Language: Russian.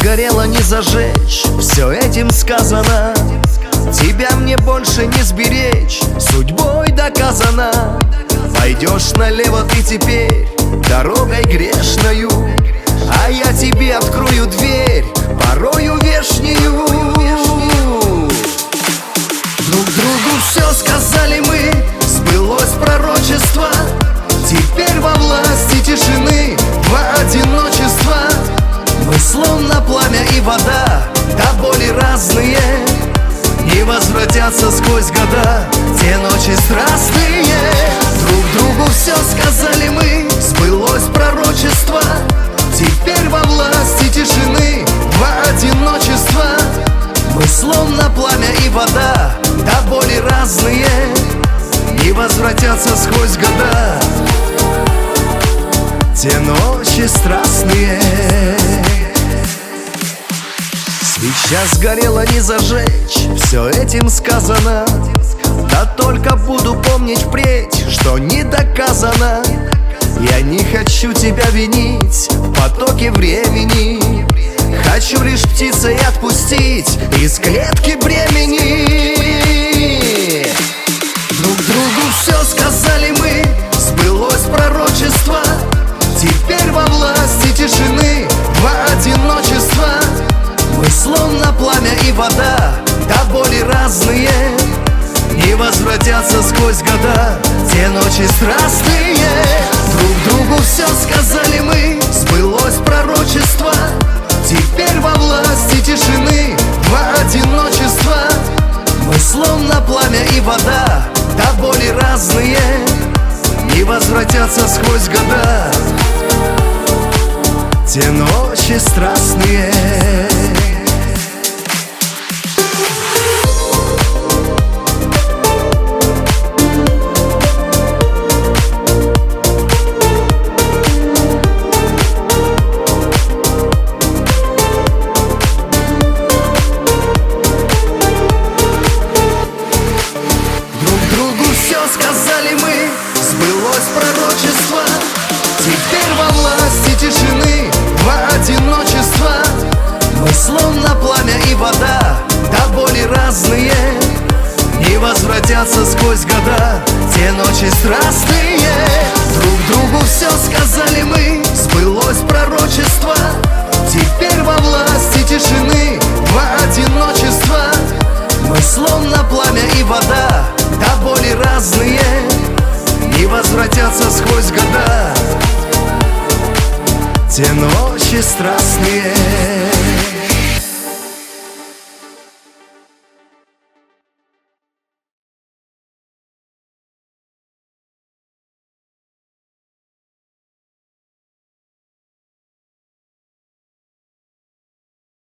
сгорело не зажечь, все этим сказано. Тебя мне больше не сберечь, судьбой доказано. Пойдешь налево ты теперь дорогой грешною, а я тебе открою дверь, порою вешнюю. Друг другу все сказали мы, сбылось пророчество. Теперь во власти тишины, во одиночество. Мы словно пламя и вода, до боли разные. Не возвратятся сквозь года те ночи страстные. Друг другу все сказали мы, сбылось пророчество. Теперь во власти тишины, во одиночество. Мы словно пламя и вода, до боли разные. Не возвратятся сквозь года те ночи страстные. Свеча сгорела не зажечь, все этим сказано. Да только буду помнить впредь, что не доказано. Я не хочу тебя винить в потоке времени. Хочу лишь птицей отпустить из клетки бремени. Друг другу все сказали мы, сбылось пророчество. Теперь во власти тишины, во одиночество. Мы словно пламя и вода, до боли разные. Не возвратятся сквозь года те ночи страстные. Друг другу все сказали мы, сбылось пророчество. Теперь во власти тишины, во одиночество. Мы словно пламя и вода, до боли разные. Не возвратятся сквозь года те ночи страстные. Сказали мы, сбылось пророчество. Теперь во власти тишины, во одиночество. Мы словно пламя и вода, до боли разные. Не возвратятся сквозь года те ночи страстные. Друг другу все сказали мы, сбылось пророчество. Теперь во власти тишины, во одиночество. Мы словно пламя и вода, до боли разные. Не возвратятся сквозь года те ночи страстные.